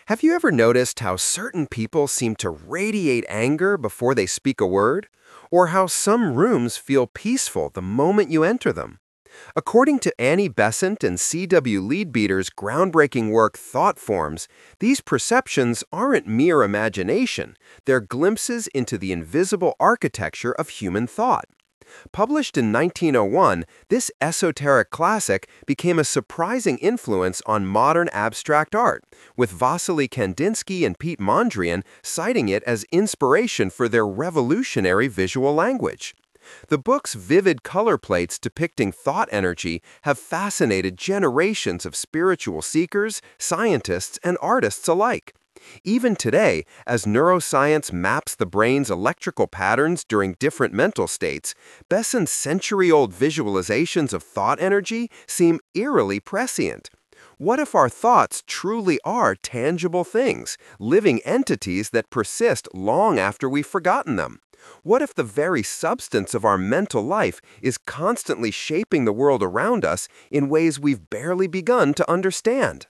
Have you ever noticed how certain people seem to radiate anger before they speak a word? Or how some rooms feel peaceful the moment you enter them? According to Annie Besant and C.W. Leadbeater's groundbreaking work Thought Forms, these perceptions aren't mere imagination, they're glimpses into the invisible architecture of human thought. Published in 1901, this esoteric classic became a surprising influence on modern abstract art, with Vasily Kandinsky and Pete Mondrian citing it as inspiration for their revolutionary visual language. The book's vivid color plates depicting thought energy have fascinated generations of spiritual seekers, scientists, and artists alike. Even today, as neuroscience maps the brain's electrical patterns during different mental states, Besant's century-old visualizations of thought energy seem eerily prescient. What if our thoughts truly are tangible things, living entities that persist long after we've forgotten them? What if the very substance of our mental life is constantly shaping the world around us in ways we've barely begun to understand?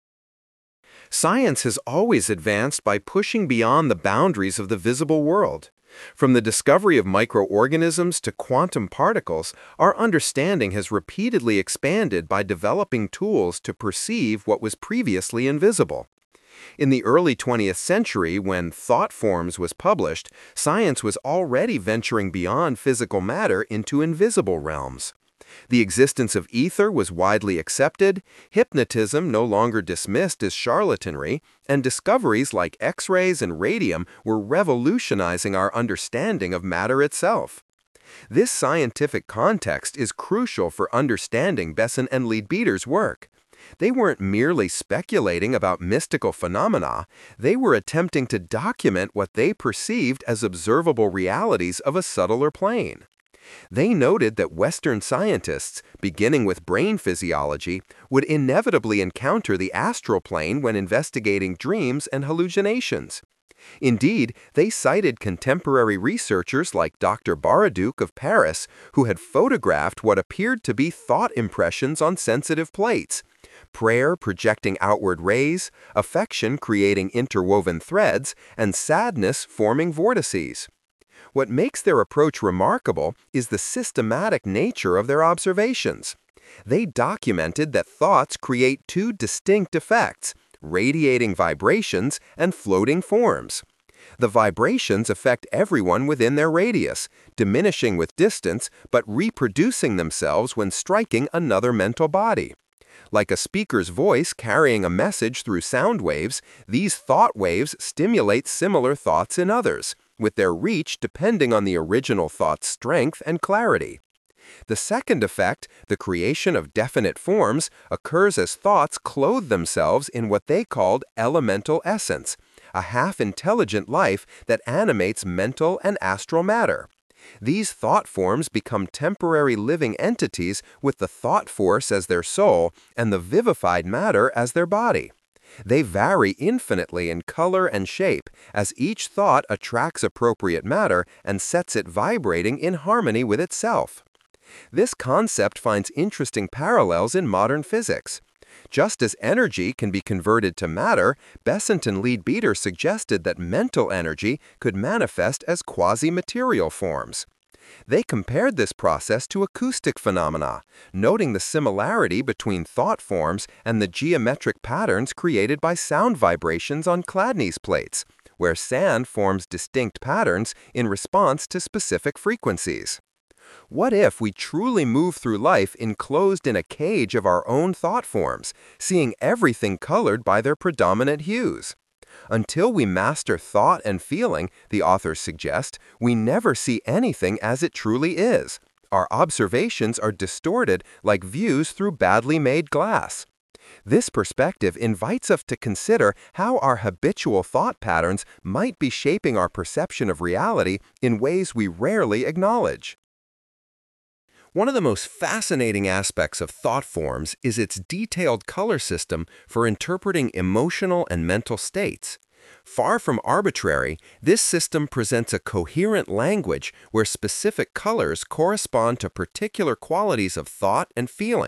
Science has always advanced by pushing beyond the boundaries of the visible world. From the discovery of microorganisms to quantum particles, our understanding has repeatedly expanded by developing tools to perceive what was previously invisible. In the early 20th century, when Thought Forms was published, science was already venturing beyond physical matter into invisible realms. The existence of ether was widely accepted, hypnotism no longer dismissed as charlatanry, and discoveries like X-rays and radium were revolutionizing our understanding of matter itself. This scientific context is crucial for understanding Besant and Leadbeater's work. They weren't merely speculating about mystical phenomena, they were attempting to document what they perceived as observable realities of a subtler plane. They noted that Western scientists, beginning with brain physiology, would inevitably encounter the astral plane when investigating dreams and hallucinations. Indeed, they cited contemporary researchers like Dr. Baraduc of Paris, who had photographed what appeared to be thought impressions on sensitive plates, prayer projecting outward rays, affection creating interwoven threads, and sadness forming vortices. What makes their approach remarkable is the systematic nature of their observations. They documented that thoughts create two distinct effects: radiating vibrations and floating forms. The vibrations affect everyone within their radius, diminishing with distance but reproducing themselves when striking another mental body. Like a speaker's voice carrying a message through sound waves, these thought waves stimulate similar thoughts in others, with their reach depending on the original thought's strength and clarity. The second effect, the creation of definite forms, occurs as thoughts clothe themselves in what they called elemental essence, a half-intelligent life that animates mental and astral matter. These thought forms become temporary living entities with the thought force as their soul and the vivified matter as their body. They vary infinitely in color and shape as each thought attracts appropriate matter and sets it vibrating in harmony with itself. This concept finds interesting parallels in modern physics. Just as energy can be converted to matter, Besant and Leadbeater suggested that mental energy could manifest as quasi-material forms. They compared this process to acoustic phenomena, noting the similarity between thought forms and the geometric patterns created by sound vibrations on Chladni's plates, where sand forms distinct patterns in response to specific frequencies. What if we truly move through life enclosed in a cage of our own thought forms, seeing everything colored by their predominant hues? Until we master thought and feeling, the authors suggest, we never see anything as it truly is. Our observations are distorted like views through badly made glass. This perspective invites us to consider how our habitual thought patterns might be shaping our perception of reality in ways we rarely acknowledge. One of the most fascinating aspects of thought forms is its detailed color system for interpreting emotional and mental states. Far from arbitrary, this system presents a coherent language where specific colors correspond to particular qualities of thought and feeling.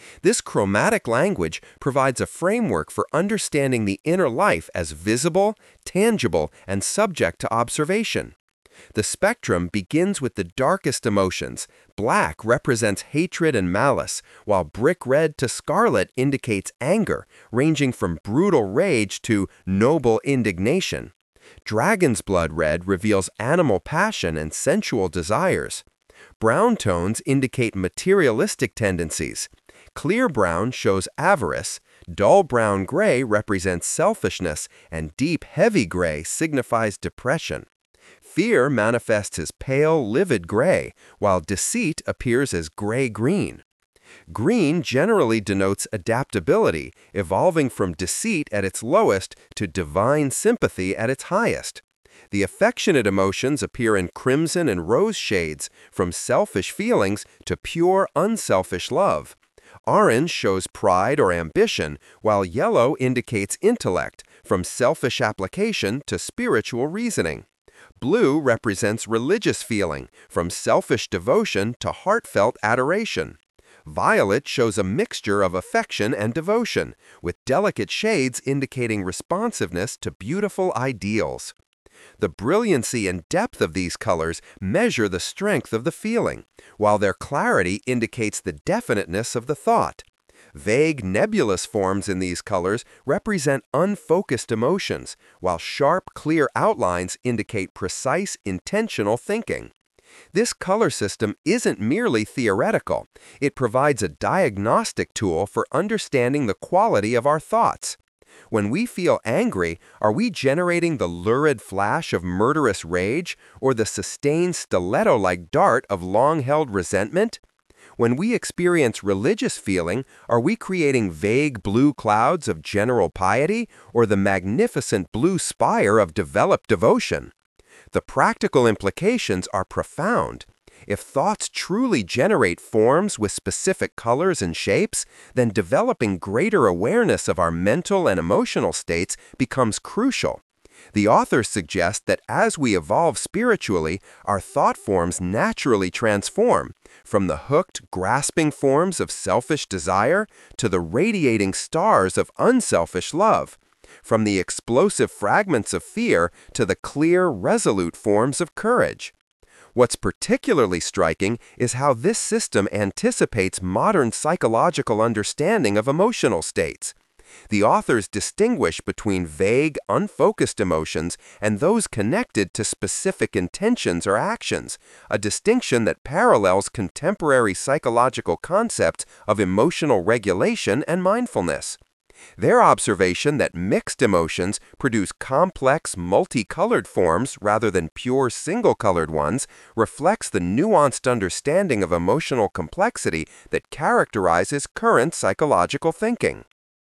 This chromatic language provides a framework for understanding the inner life as visible, tangible, and subject to observation. The spectrum begins with the darkest emotions. Black represents hatred and malice, while brick red to scarlet indicates anger, ranging from brutal rage to noble indignation. Dragon's blood red reveals animal passion and sensual desires. Brown tones indicate materialistic tendencies. Clear brown shows avarice, dull brown gray represents selfishness, and deep heavy gray signifies depression. Fear manifests as pale, livid gray, while deceit appears as gray-green. Green generally denotes adaptability, evolving from deceit at its lowest to divine sympathy at its highest. The affectionate emotions appear in crimson and rose shades, from selfish feelings to pure, unselfish love. Orange shows pride or ambition, while yellow indicates intellect, from selfish application to spiritual reasoning. Blue represents religious feeling, from selfish devotion to heartfelt adoration. Violet shows a mixture of affection and devotion, with delicate shades indicating responsiveness to beautiful ideals. The brilliancy and depth of these colors measure the strength of the feeling, while their clarity indicates the definiteness of the thought. Vague, nebulous forms in these colors represent unfocused emotions, while sharp, clear outlines indicate precise, intentional thinking. This color system isn't merely theoretical. It provides a diagnostic tool for understanding the quality of our thoughts. When we feel angry, are we generating the lurid flash of murderous rage or the sustained stiletto-like dart of long-held resentment? When we experience religious feeling, are we creating vague blue clouds of general piety or the magnificent blue spire of developed devotion? The practical implications are profound. If thoughts truly generate forms with specific colors and shapes, then developing greater awareness of our mental and emotional states becomes crucial. The authors suggest that as we evolve spiritually, our thought forms naturally transform, from the hooked, grasping forms of selfish desire to the radiating stars of unselfish love, from the explosive fragments of fear to the clear, resolute forms of courage. What's particularly striking is how this system anticipates modern psychological understanding of emotional states. The authors distinguish between vague, unfocused emotions and those connected to specific intentions or actions, a distinction that parallels contemporary psychological concepts of emotional regulation and mindfulness. Their observation that mixed emotions produce complex, multicolored forms rather than pure single-colored ones reflects the nuanced understanding of emotional complexity that characterizes current psychological thinking.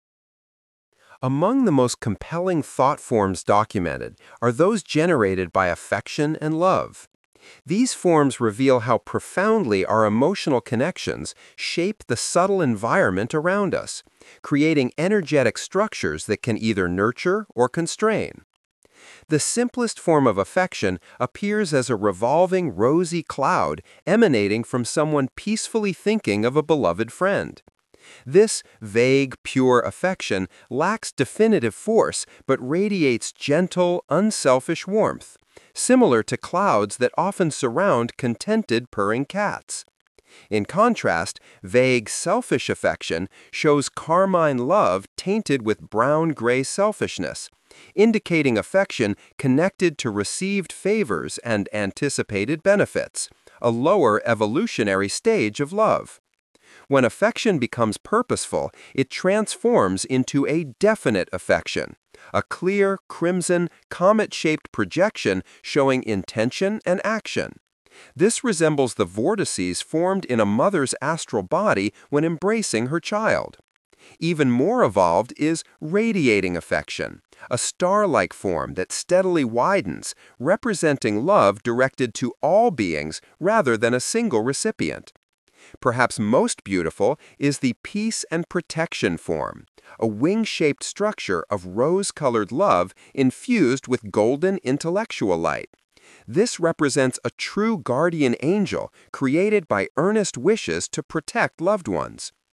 Among the most compelling thought forms documented are those generated by affection and love. These forms reveal how profoundly our emotional connections shape the subtle environment around us, creating energetic structures that can either nurture or constrain. The simplest form of affection appears as a revolving rosy cloud emanating from someone peacefully thinking of a beloved friend. This vague, pure affection lacks definitive force but radiates gentle, unselfish warmth, similar to clouds that often surround contented purring cats. In contrast, vague, selfish affection shows carmine love tainted with brown-gray selfishness, indicating affection connected to received favors and anticipated benefits, a lower evolutionary stage of love. When affection becomes purposeful, it transforms into a definite affection, a clear, crimson, comet-shaped projection showing intention and action. This resembles the vortices formed in a mother's astral body when embracing her child. Even more evolved is radiating affection, a star-like form that steadily widens, representing love directed to all beings rather than a single recipient. Perhaps most beautiful is the peace and protection form, a wing-shaped structure of rose-colored love infused with golden intellectual light. This represents a true guardian angel created by earnest wishes to protect loved ones.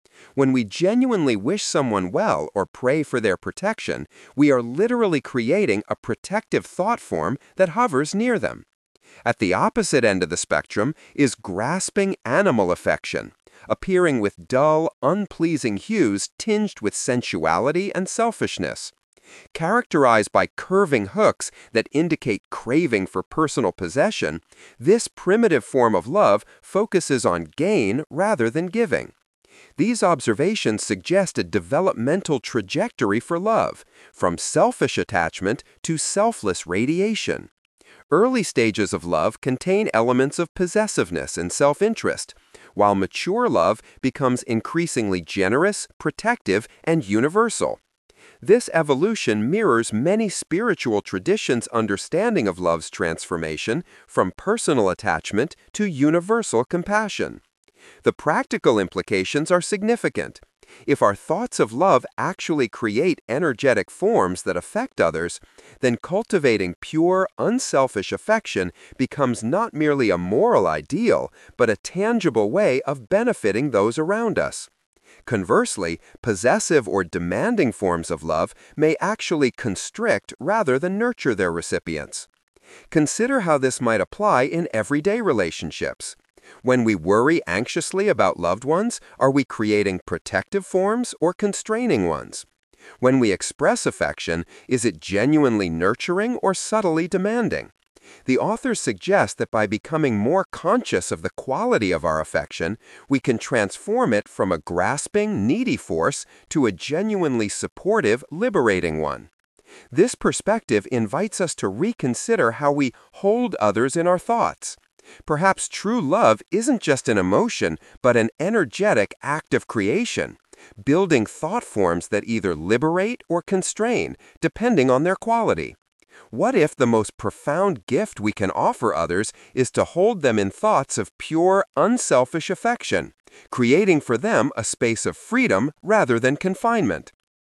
When we genuinely wish someone well or pray for their protection, we are literally creating a protective thought form that hovers near them. At the opposite end of the spectrum is grasping animal affection, appearing with dull, unpleasing hues tinged with sensuality and selfishness. Characterized by curving hooks that indicate craving for personal possession, this primitive form of love focuses on gain rather than giving. These observations suggest a developmental trajectory for love, from selfish attachment to selfless radiation. Early stages of love contain elements of possessiveness and self-interest, while mature love becomes increasingly generous, protective, and universal. This evolution mirrors many spiritual traditions' understanding of love's transformation from personal attachment to universal compassion. The practical implications are significant. If our thoughts of love actually create energetic forms that affect others, then cultivating pure, unselfish affection becomes not merely a moral ideal, but a tangible way of benefiting those around us. Conversely, possessive or demanding forms of love may actually constrict rather than nurture their recipients. Consider how this might apply in everyday relationships. When we worry anxiously about loved ones, are we creating protective forms or constraining ones? When we express affection, is it genuinely nurturing or subtly demanding? The authors suggest that by becoming more conscious of the quality of our affection, we can transform it from a grasping, needy force to a genuinely supportive, liberating one. This perspective invites us to reconsider how we hold others in our thoughts. Perhaps true love isn't just an emotion, but an energetic act of creation, building thought forms that either liberate or constrain, depending on their quality. What if the most profound gift we can offer others is to hold them in thoughts of pure, unselfish affection, creating for them a space of freedom rather than confinement?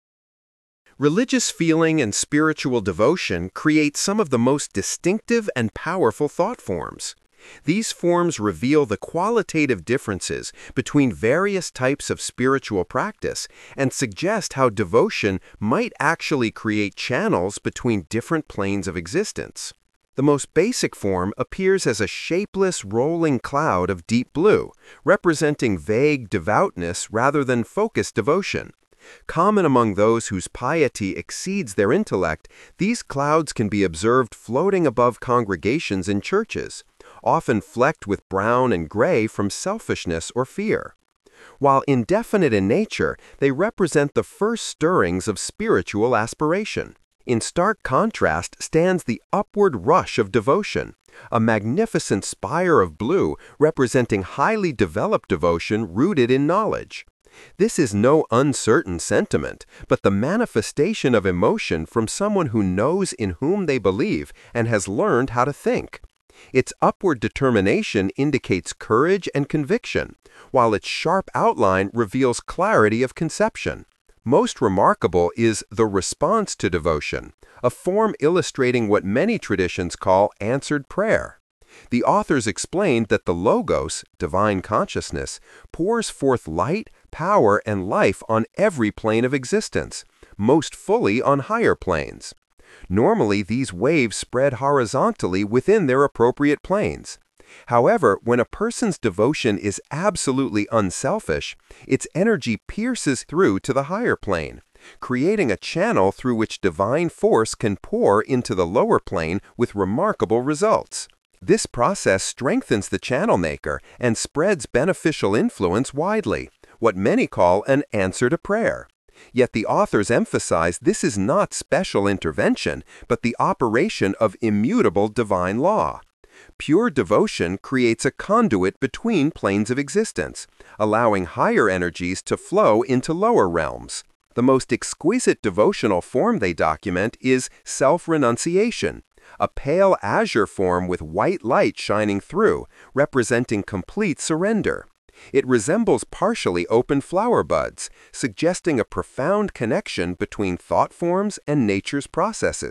Religious feeling and spiritual devotion create some of the most distinctive and powerful thought forms. These forms reveal the qualitative differences between various types of spiritual practice and suggest how devotion might actually create channels between different planes of existence. The most basic form appears as a shapeless, rolling cloud of deep blue, representing vague devoutness rather than focused devotion. Common among those whose piety exceeds their intellect, these clouds can be observed floating above congregations in churches, often flecked with brown and gray from selfishness or fear. While indefinite in nature, they represent the first stirrings of spiritual aspiration. In stark contrast stands the upward rush of devotion, a magnificent spire of blue representing highly developed devotion rooted in knowledge. This is no uncertain sentiment, but the manifestation of emotion from someone who knows in whom they believe and has learned how to think. Its upward determination indicates courage and conviction, while its sharp outline reveals clarity of conception. Most remarkable is the response to devotion, a form illustrating what many traditions call answered prayer. The authors explained that the Logos, divine consciousness, pours forth light, power, and life on every plane of existence, most fully on higher planes. Normally, these waves spread horizontally within their appropriate planes. However, when a person's devotion is absolutely unselfish, its energy pierces through to the higher plane, creating a channel through which divine force can pour into the lower plane with remarkable results. This process strengthens the channel maker and spreads beneficial influence widely, what many call an answer to prayer. Yet the authors emphasize this is not special intervention, but the operation of immutable divine law. Pure devotion creates a conduit between planes of existence, allowing higher energies to flow into lower realms. The most exquisite devotional form they document is self-renunciation, a pale azure form with white light shining through, representing complete surrender. It resembles partially open flower buds, suggesting a profound connection between thought forms and nature's processes.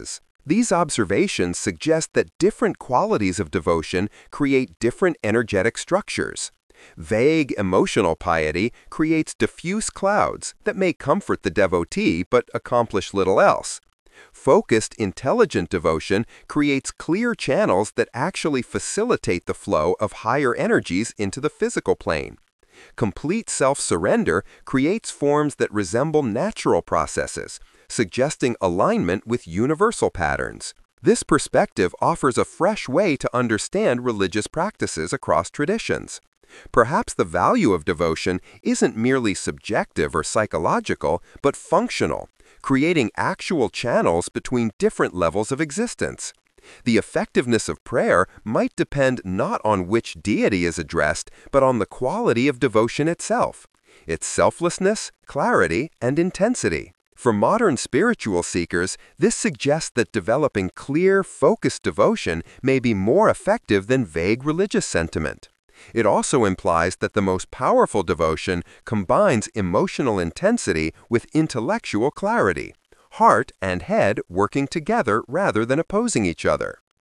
These observations suggest that different qualities of devotion create different energetic structures. Vague emotional piety creates diffuse clouds that may comfort the devotee but accomplish little else. Focused, intelligent devotion creates clear channels that actually facilitate the flow of higher energies into the physical plane. Complete self-surrender creates forms that resemble natural processes, suggesting alignment with universal patterns. This perspective offers a fresh way to understand religious practices across traditions. Perhaps the value of devotion isn't merely subjective or psychological, but functional, creating actual channels between different levels of existence. The effectiveness of prayer might depend not on which deity is addressed, but on the quality of devotion itself, its selflessness, clarity, and intensity. For modern spiritual seekers, this suggests that developing clear, focused devotion may be more effective than vague religious sentiment. It also implies that the most powerful devotion combines emotional intensity with intellectual clarity, heart and head working together rather than opposing each other.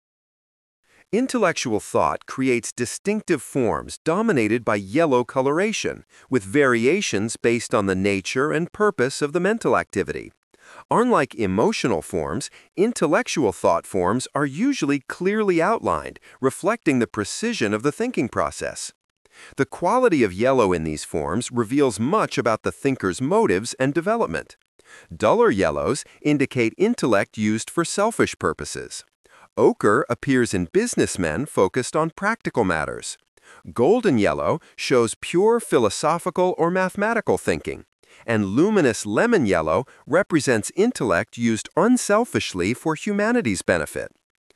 Intellectual thought creates distinctive forms dominated by yellow coloration, with variations based on the nature and purpose of the mental activity. Unlike emotional forms, intellectual thought forms are usually clearly outlined, reflecting the precision of the thinking process. The quality of yellow in these forms reveals much about the thinker's motives and development. Duller yellows indicate intellect used for selfish purposes. Ochre appears in businessmen focused on practical matters. Golden yellow shows pure philosophical or mathematical thinking. And luminous lemon yellow represents intellect used unselfishly for humanity's benefit.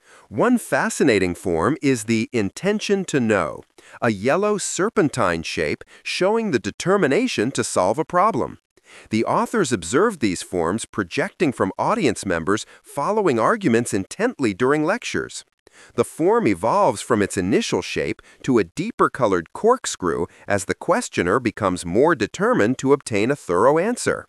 One fascinating form is the intention to know, a yellow serpentine shape showing the determination to solve a problem. The authors observed these forms projecting from audience members following arguments intently during lectures. The form evolves from its initial shape to a deeper colored corkscrew as the questioner becomes more determined to obtain a thorough answer.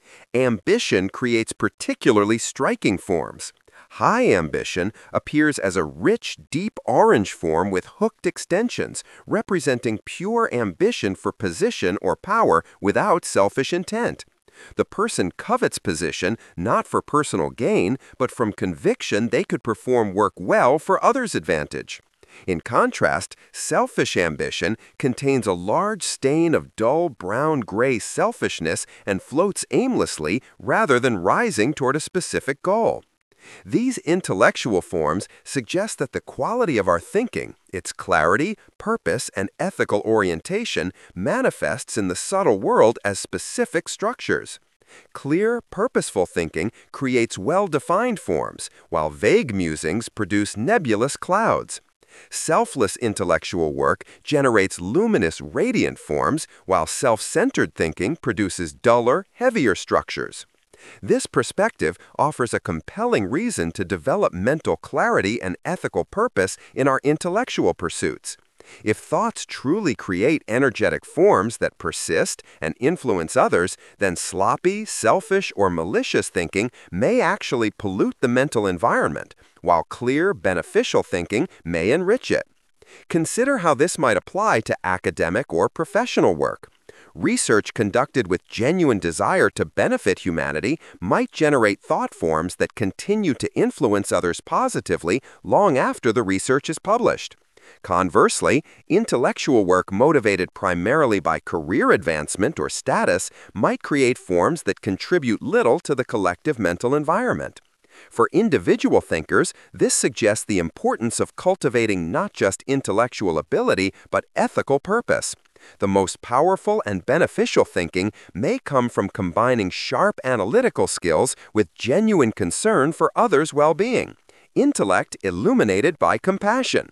Ambition creates particularly striking forms. High ambition appears as a rich, deep orange form with hooked extensions, representing pure ambition for position or power without selfish intent. The person covets position not for personal gain, but from conviction they could perform work well for others' advantage. In contrast, selfish ambition contains a large stain of dull brown-gray selfishness and floats aimlessly rather than rising toward a specific goal. These intellectual forms suggest that the quality of our thinking, its clarity, purpose, and ethical orientation manifests in the subtle world as specific structures. Clear, purposeful thinking creates well-defined forms, while vague musings produce nebulous clouds. Selfless intellectual work generates luminous, radiant forms, while self-centered thinking produces duller, heavier structures. This perspective offers a compelling reason to develop mental clarity and ethical purpose in our intellectual pursuits. If thoughts truly create energetic forms that persist and influence others, then sloppy, selfish, or malicious thinking may actually pollute the mental environment, while clear, beneficial thinking may enrich it. Consider how this might apply to academic or professional work. Research conducted with genuine desire to benefit humanity might generate thought forms that continue to influence others positively long after the research is published. Conversely, intellectual work motivated primarily by career advancement or status might create forms that contribute little to the collective mental environment. For individual thinkers, this suggests the importance of cultivating not just intellectual ability, but ethical purpose. The most powerful and beneficial thinking may come from combining sharp analytical skills with genuine concern for others' well-being. Intellect illuminated by compassion.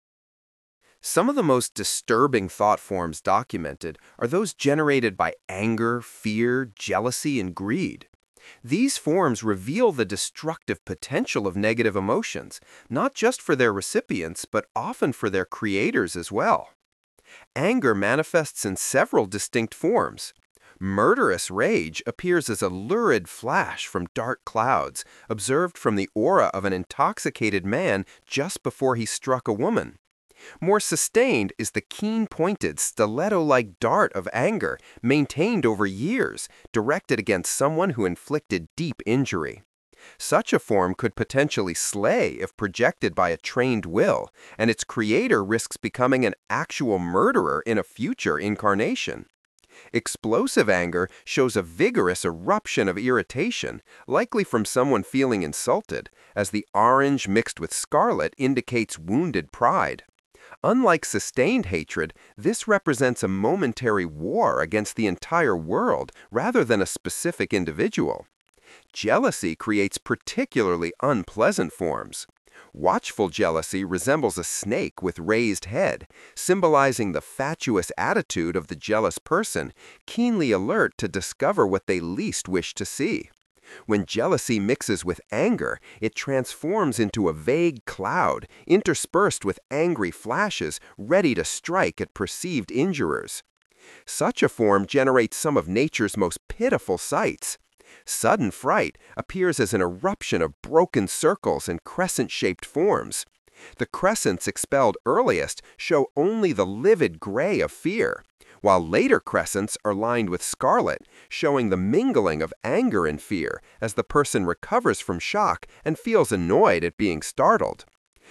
Some of the most disturbing thought forms documented are those generated by anger, fear, jealousy, and greed. These forms reveal the destructive potential of negative emotions, not just for their recipients, but often for their creators as well. Anger manifests in several distinct forms. Murderous rage appears as a lurid flash from dark clouds, observed from the aura of an intoxicated man just before he struck a woman. More sustained is the keen-pointed, stiletto-like dart of anger maintained over years, directed against someone who inflicted deep injury. Such a form could potentially slay if projected by a trained will, and its creator risks becoming an actual murderer in a future incarnation. Explosive anger shows a vigorous eruption of irritation, likely from someone feeling insulted, as the orange mixed with scarlet indicates wounded pride. Unlike sustained hatred, this represents a momentary war against the entire world rather than a specific individual. Jealousy creates particularly unpleasant forms. Watchful jealousy resembles a snake with raised head, symbolizing the fatuous attitude of the jealous person, keenly alert to discover what they least wish to see. When jealousy mixes with anger, it transforms into a vague cloud, interspersed with angry flashes, ready to strike at perceived injurers. Such a form generates some of nature's most pitiful sights. Sudden fright appears as an eruption of broken circles and crescent-shaped forms. The crescents expelled earliest show only the livid gray of fear, while later crescents are lined with scarlet, showing the mingling of anger and fear as the person recovers from shock and feels annoyed at being startled.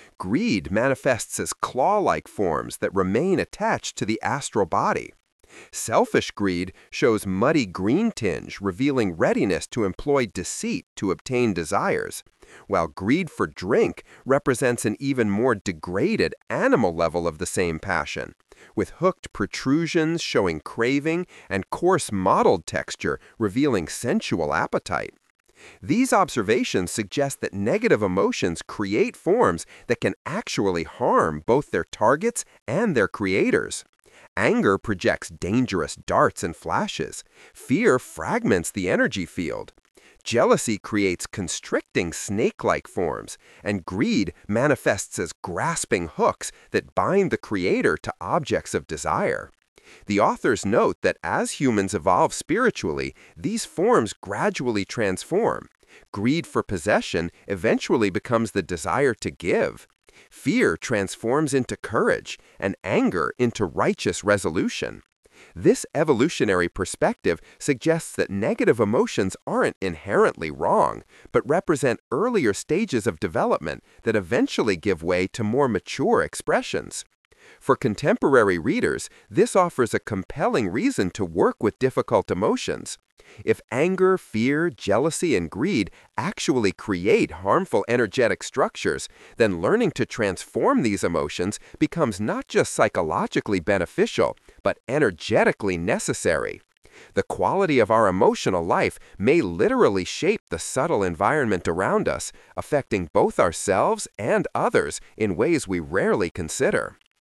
Greed manifests as claw-like forms that remain attached to the astral body. Selfish greed shows muddy green tinge, revealing readiness to employ deceit to obtain desires, while greed for drink represents an even more degraded animal level of the same passion, with hooked protrusions showing craving and coarse mottled texture revealing sensual appetite. These observations suggest that negative emotions create forms that can actually harm both their targets and their creators. Anger projects dangerous darts and flashes. Fear fragments the energy field. Jealousy creates constricting snake-like forms, and greed manifests as grasping hooks that bind the creator to objects of desire. The authors note that as humans evolve spiritually, these forms gradually transform. Greed for possession eventually becomes the desire to give. Fear transforms into courage, and anger into righteous resolution. This evolutionary perspective suggests that negative emotions aren't inherently wrong, but represent earlier stages of development that eventually give way to more mature expressions. For contemporary readers, this offers a compelling reason to work with difficult emotions. If anger, fear, jealousy, and greed actually create harmful energetic structures, then learning to transform these emotions becomes not just psychologically beneficial, but energetically necessary. The quality of our emotional life may literally shape the subtle environment around us, affecting both ourselves and others in ways we rarely consider.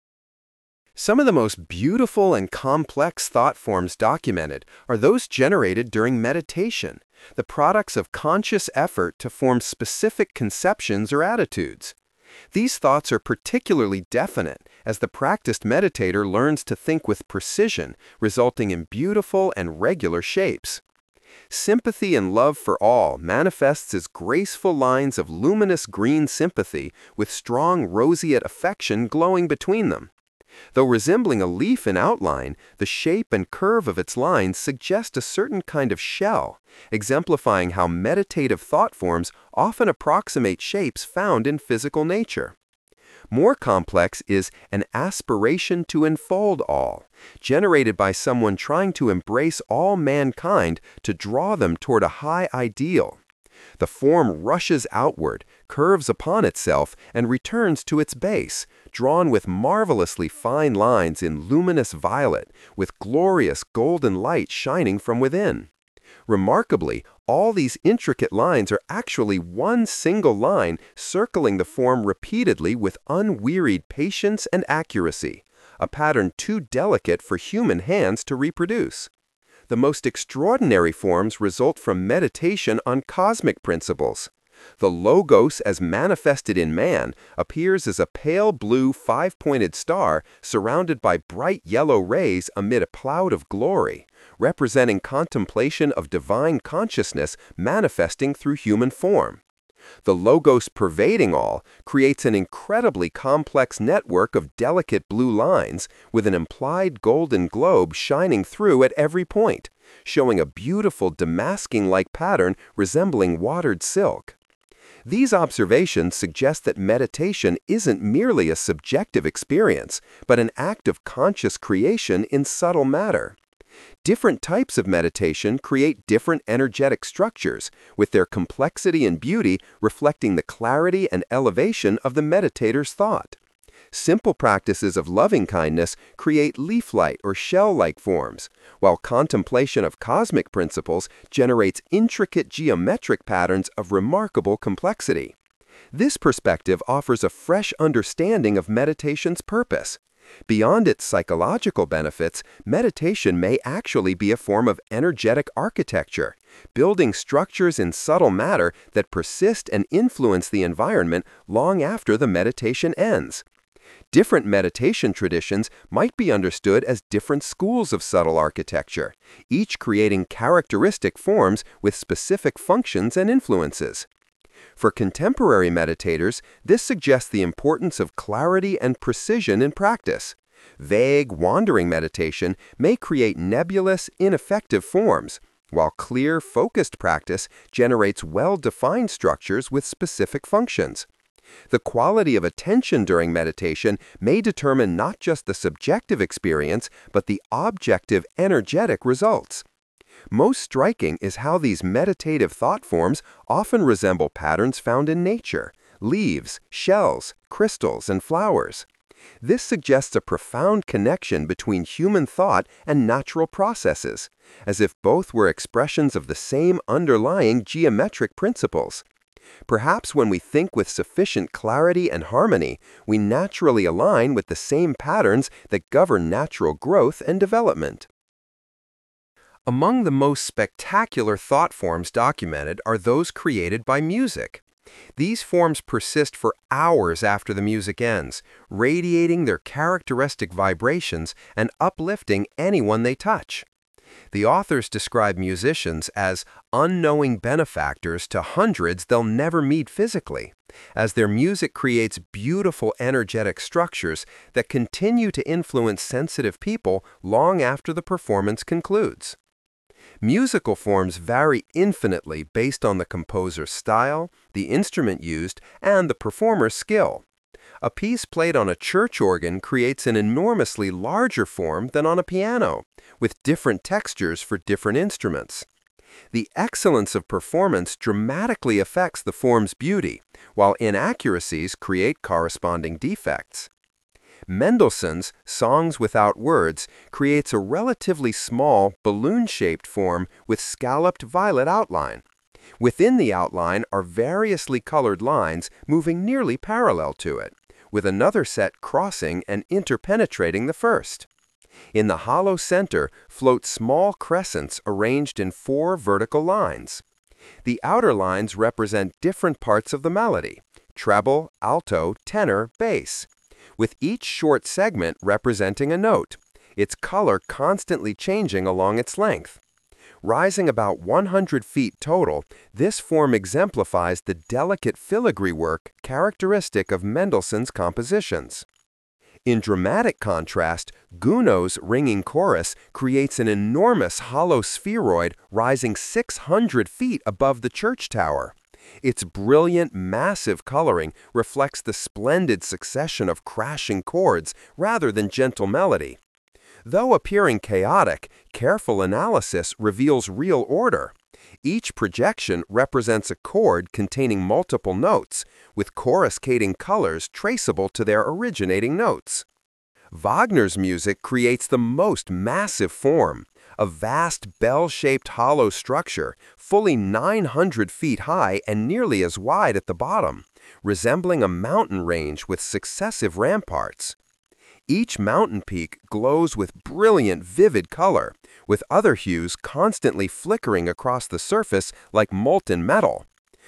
Some of the most beautiful and complex thought forms documented are those generated during meditation, the products of conscious effort to form specific conceptions or attitudes. These thoughts are particularly definite as the practiced meditator learns to think with precision, resulting in beautiful and regular shapes. Sympathy and love for all manifests as graceful lines of luminous green sympathy with strong roseate affection glowing between them. Though resembling a leaf in outline, the shape and curve of its lines suggest a certain kind of shell, exemplifying how meditative thought forms often approximate shapes found in physical nature. More complex is an aspiration to enfold all, generated by someone trying to embrace all mankind to draw them toward a high ideal. The form rushes outward, curves upon itself, and returns to its base, drawn with marvelously fine lines in luminous violet, with glorious golden light shining from within. Remarkably, all these intricate lines are actually one single line circling the form repeatedly with unwearied patience and accuracy, a pattern too delicate for human hands to reproduce. The most extraordinary forms result from meditation on cosmic principles. The Logos as manifested in man appears as a pale blue five-pointed star surrounded by bright yellow rays amid a cloud of glory, representing contemplation of divine consciousness manifesting through human form. The Logos pervading all creates an incredibly complex network of delicate blue lines with an implied golden globe shining through at every point, showing a beautiful damasking-like pattern resembling watered silk. These observations suggest that meditation isn't merely a subjective experience, but an act of conscious creation in subtle matter. Different types of meditation create different energetic structures, with their complexity and beauty reflecting the clarity and elevation of the meditator's thought. Simple practices of loving-kindness create leaf-like or shell-like forms, while contemplation of cosmic principles generates intricate geometric patterns of remarkable complexity. This perspective offers a fresh understanding of meditation's purpose. Beyond its psychological benefits, meditation may actually be a form of energetic architecture, building structures in subtle matter that persist and influence the environment long after the meditation ends. Different meditation traditions might be understood as different schools of subtle architecture, each creating characteristic forms with specific functions and influences. For contemporary meditators, this suggests the importance of clarity and precision in practice. Vague, wandering meditation may create nebulous, ineffective forms, while clear, focused practice generates well-defined structures with specific functions. The quality of attention during meditation may determine not just the subjective experience, but the objective, energetic results. Most striking is how these meditative thought forms often resemble patterns found in nature: leaves, shells, crystals, and flowers. This suggests a profound connection between human thought and natural processes, as if both were expressions of the same underlying geometric principles. Perhaps when we think with sufficient clarity and harmony, we naturally align with the same patterns that govern natural growth and development. Among the most spectacular thought forms documented are those created by music. These forms persist for hours after the music ends, radiating their characteristic vibrations and uplifting anyone they touch. The authors describe musicians as unknowing benefactors to hundreds they'll never meet physically, as their music creates beautiful energetic structures that continue to influence sensitive people long after the performance concludes. Musical forms vary infinitely based on the composer's style, the instrument used, and the performer's skill. A piece played on a church organ creates an enormously larger form than on a piano, with different textures for different instruments. The excellence of performance dramatically affects the form's beauty, while inaccuracies create corresponding defects. Mendelssohn's Songs Without Words creates a relatively small, balloon-shaped form with scalloped violet outline. Within the outline are variously colored lines moving nearly parallel to it, with another set crossing and interpenetrating the first. In the hollow center float small crescents arranged in 4 vertical lines. The outer lines represent different parts of the melody: treble, alto, tenor, bass, with each short segment representing a note, its color constantly changing along its length. Rising about 100 feet total, this form exemplifies the delicate filigree work characteristic of Mendelssohn's compositions. In dramatic contrast, Gounod's ringing chorus creates an enormous hollow spheroid rising 600 feet above the church tower. Its brilliant, massive coloring reflects the splendid succession of crashing chords rather than gentle melody. Though appearing chaotic, careful analysis reveals real order. Each projection represents a chord containing multiple notes, with coruscating colors traceable to their originating notes. Wagner's music creates the most massive form, a vast bell-shaped hollow structure, fully 900 feet high and nearly as wide at the bottom, resembling a mountain range with successive ramparts. Each mountain peak glows with brilliant, vivid color, with other hues constantly flickering across the surface like molten metal.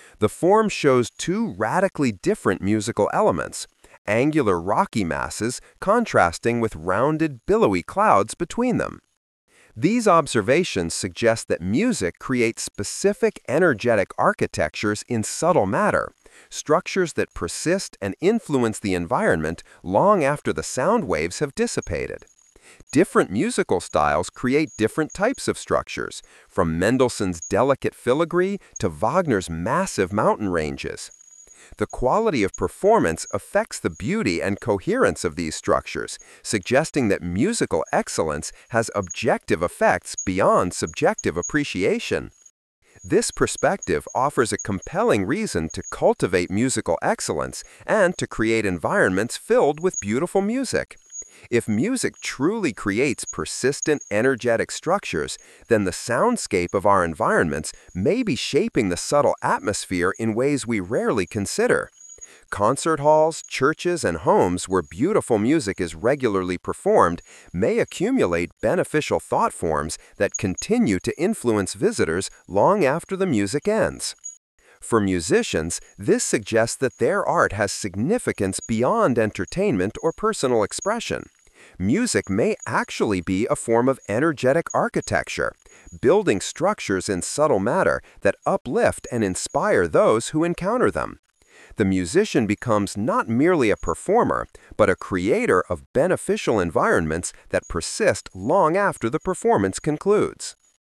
The form shows two radically different musical elements, angular rocky masses contrasting with rounded, billowy clouds between them. These observations suggest that music creates specific energetic architectures in subtle matter, structures that persist and influence the environment long after the sound waves have dissipated. Different musical styles create different types of structures, from Mendelssohn's delicate filigree to Wagner's massive mountain ranges. The quality of performance affects the beauty and coherence of these structures, suggesting that musical excellence has objective effects beyond subjective appreciation. This perspective offers a compelling reason to cultivate musical excellence and to create environments filled with beautiful music. If music truly creates persistent, energetic structures, then the soundscape of our environments may be shaping the subtle atmosphere in ways we rarely consider. Concert halls, churches, and homes where beautiful music is regularly performed may accumulate beneficial thought forms that continue to influence visitors long after the music ends. For musicians, this suggests that their art has significance beyond entertainment or personal expression. Music may actually be a form of energetic architecture, building structures in subtle matter that uplift and inspire those who encounter them. The musician becomes not merely a performer, but a creator of beneficial environments that persist long after the performance concludes.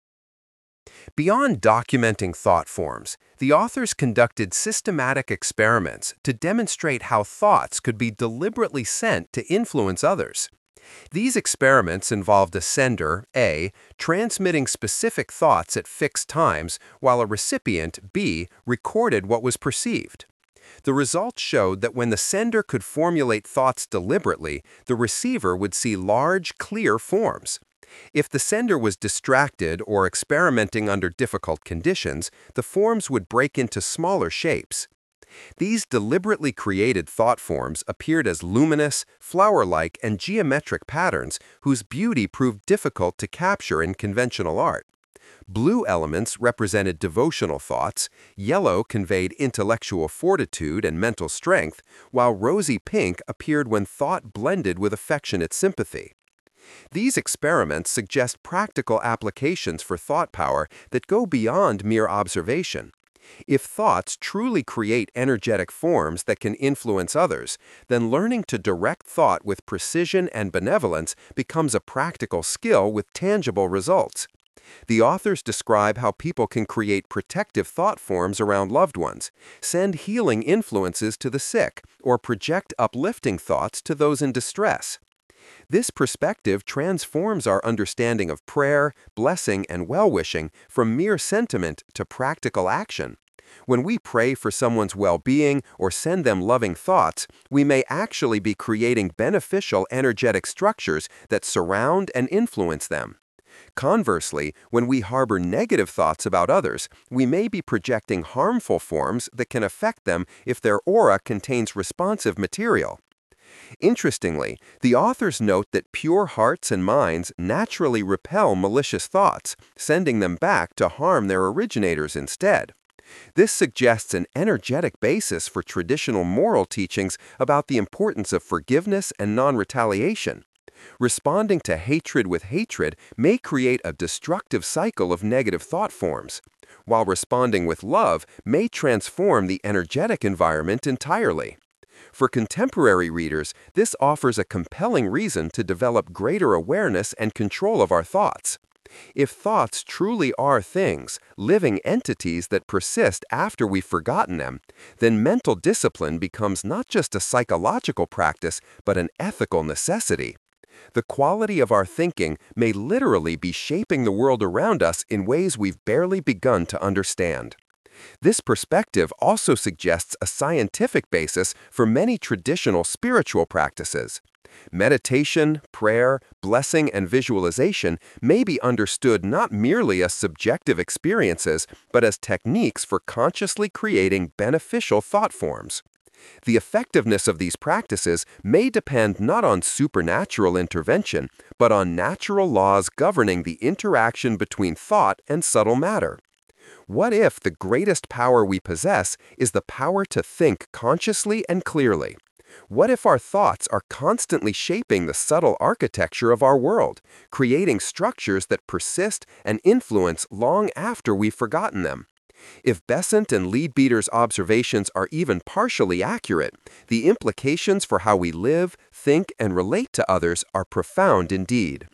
Beyond documenting thought forms, the authors conducted systematic experiments to demonstrate how thoughts could be deliberately sent to influence others. These experiments involved a sender, A, transmitting specific thoughts at fixed times, while a recipient, B, recorded what was perceived. The results showed that when the sender could formulate thoughts deliberately, the receiver would see large, clear forms. If the sender was distracted or experimenting under difficult conditions, the forms would break into smaller shapes. These deliberately created thought forms appeared as luminous, flower-like, and geometric patterns whose beauty proved difficult to capture in conventional art. Blue elements represented devotional thoughts, yellow conveyed intellectual fortitude and mental strength, while rosy pink appeared when thought blended with affectionate sympathy. These experiments suggest practical applications for thought power that go beyond mere observation. If thoughts truly create energetic forms that can influence others, then learning to direct thought with precision and benevolence becomes a practical skill with tangible results. The authors describe how people can create protective thought forms around loved ones, send healing influences to the sick, or project uplifting thoughts to those in distress. This perspective transforms our understanding of prayer, blessing, and well-wishing from mere sentiment to practical action. When we pray for someone's well-being or send them loving thoughts, we may actually be creating beneficial energetic structures that surround and influence them. Conversely, when we harbor negative thoughts about others, we may be projecting harmful forms that can affect them if their aura contains responsive material. Interestingly, the authors note that pure hearts and minds naturally repel malicious thoughts, sending them back to harm their originators instead. This suggests an energetic basis for traditional moral teachings about the importance of forgiveness and non-retaliation. Responding to hatred with hatred may create a destructive cycle of negative thought forms, while responding with love may transform the energetic environment entirely. For contemporary readers, this offers a compelling reason to develop greater awareness and control of our thoughts. If thoughts truly are things, living entities that persist after we've forgotten them, then mental discipline becomes not just a psychological practice, but an ethical necessity. The quality of our thinking may literally be shaping the world around us in ways we've barely begun to understand. This perspective also suggests a scientific basis for many traditional spiritual practices. Meditation, prayer, blessing, and visualization may be understood not merely as subjective experiences, but as techniques for consciously creating beneficial thought forms. The effectiveness of these practices may depend not on supernatural intervention, but on natural laws governing the interaction between thought and subtle matter. What if the greatest power we possess is the power to think consciously and clearly? What if our thoughts are constantly shaping the subtle architecture of our world, creating structures that persist and influence long after we've forgotten them? If Besant and Leadbeater's observations are even partially accurate, the implications for how we live, think, and relate to others are profound indeed.